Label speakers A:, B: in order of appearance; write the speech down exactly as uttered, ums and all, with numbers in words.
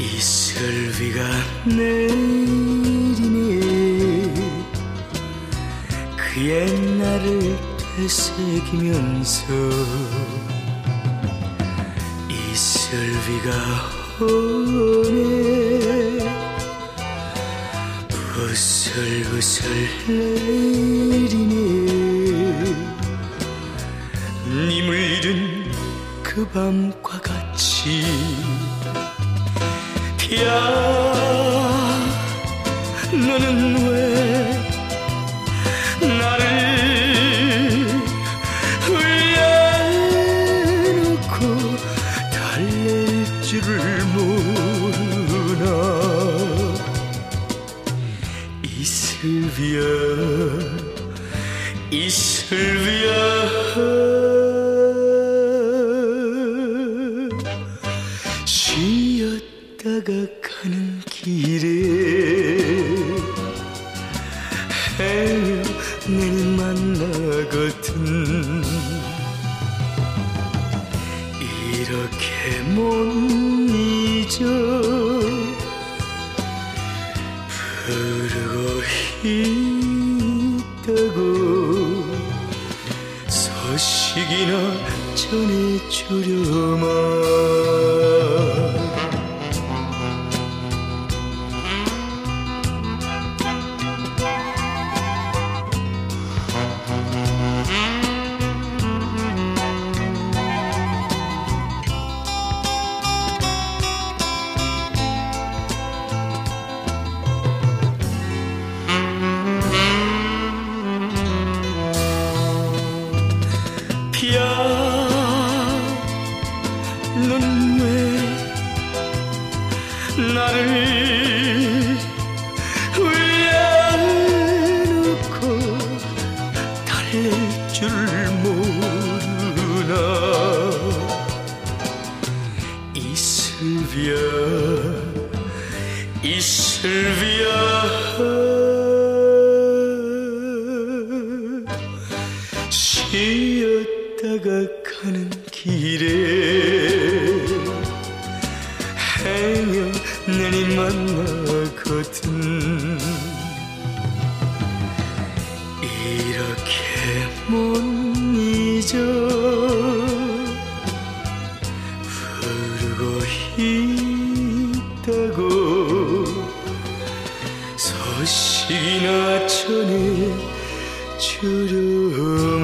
A: 이슬비가 내리네. 그 옛날을 되새기면서 이슬비가 오네. 부슬부슬 내리네. 님을 잃은 그 밤과 같이 야, 너는 왜 나를 흘려놓고 달랠 줄을 모르나. 이슬비야, 이슬비야, 쉬었다가 가는 길에 헤매며 늘 만나거든. 이렇게 못 잊어 부르고 있다고 소식이나 전해주려마. 야, 넌 왜 나를 흘려놓고 달랠 줄 모르나. 이슬비야, 이슬비야, 쉬었다가 가는 길에 헤매며 내니 만나거든. 이렇게 못 잊어 부르고 있다고 소식이나 전해주렴.